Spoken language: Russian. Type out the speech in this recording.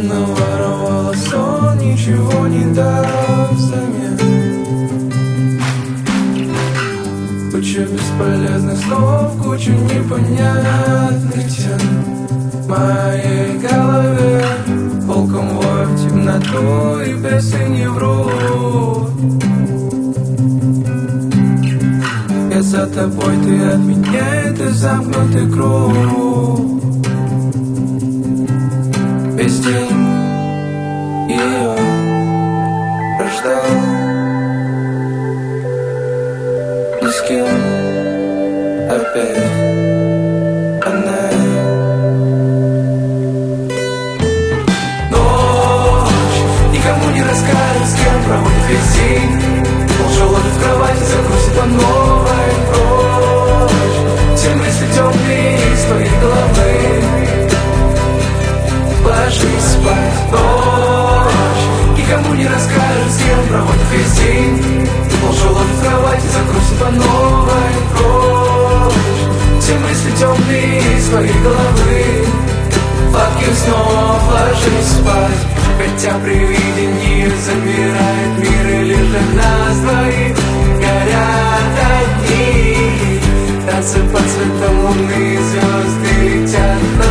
наворовала сон, ничего не дав взамен. Куча бесполезных слов, куча непонятных тем в моей голове. Волком вою в темноту, и бесы не врут. Я за тобой, ты от меня, это замкнутый круг. Весь день ее прождал, ни с кем опять она. Ночь никому не расскажет, с кем проводит весь день. Полжелода в кровати закрутит по новой прочь. Все мысли темные из твоей головы. Ложись спать, ночь никому не расскажет, с кем проводит весь день. Полжелода в кровати закрутит по новой прочь. Все мысли темные из твоей головы. Сладких снов, ложись спать. Хотя при видении замирает мир, и лишь для нас двоих горят огни. Танцы под цветом луны, звезды летят.